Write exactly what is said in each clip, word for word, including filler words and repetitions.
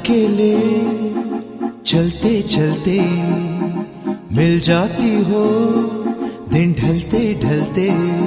अकेले चलते चलते मिल जाती हो दिन ढलते ढलते।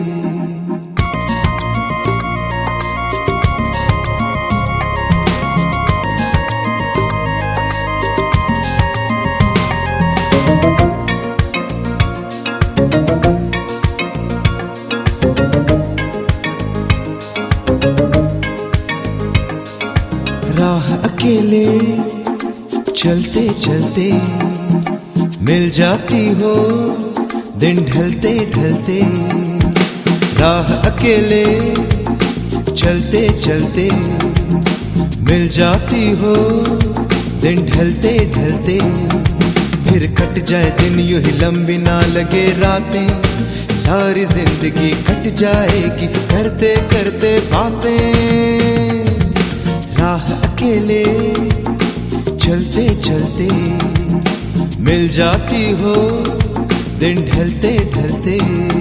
राह अकेले चलते चलते मिल जाती हो दिन ढलते ढलते। राह अकेले चलते चलते मिल जाती हो दिन ढलते ढलते। फिर कट जाए दिन यूं ही लंबी ना लगे रातें, सारी जिंदगी कट जाएगी करते करते बातें। राह अकेले चलते चलते मिल जाती हो दिन ढलते ढलते।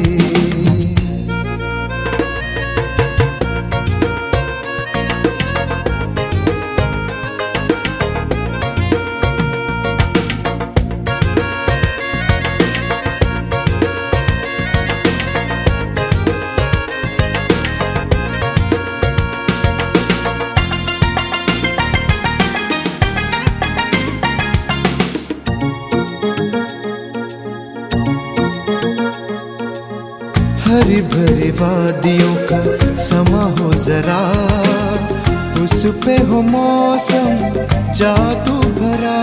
हरी भरी वादियों का समा हो जरा, उस पे हो मौसम जादू भरा।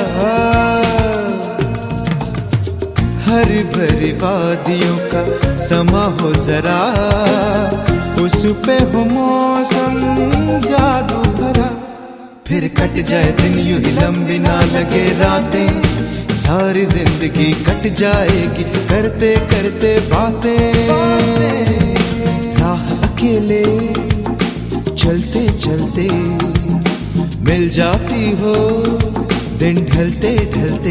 हरी भरी वादियों का समा हो जरा, उस पे हो मौसम जादू भरा। फिर कट जाए दिन यूं ही लंबी ना लगे रातें, सारी जिंदगी कट जाएगी करते करते बातें। राह अकेले चलते चलते मिल जाती हो दिन ढलते ढलते।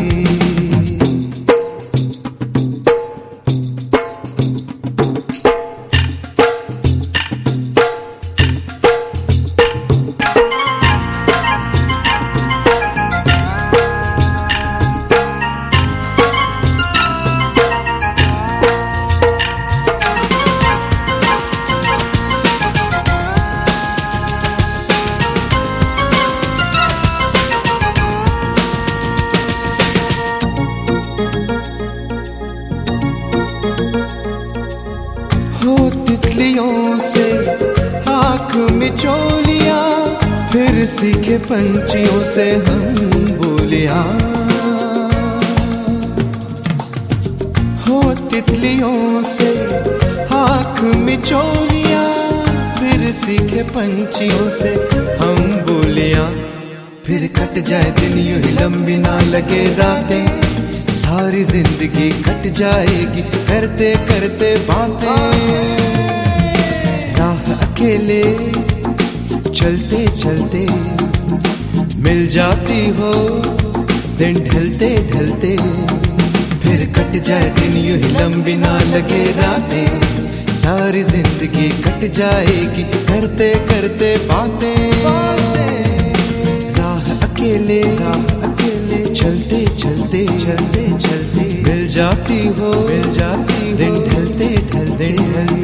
हो तितलियों से आँख मिचोलिया, फिर सीखे पंछियों से हम बोलियां। हो तितलियों से आँख मिचोलिया, फिर सीखे पंछियों से हम बोलियां। फिर कट जाए दिन यूं ही लंबी ना लगे रातें, सारी जिंदगी कट जाएगी करते करते बातें। राह अकेले चलते चलते मिल जाती हो दिन ढलते ढलते। फिर कट जाए दिन यूं ही लंबी ना लगे रातें, सारी जिंदगी कट जाएगी करते करते बातें। राह अकेले राह अकेले चलते चलते चलते चलते मिल जाती हो मिल जाती दिन ढलते ढलते ढलते।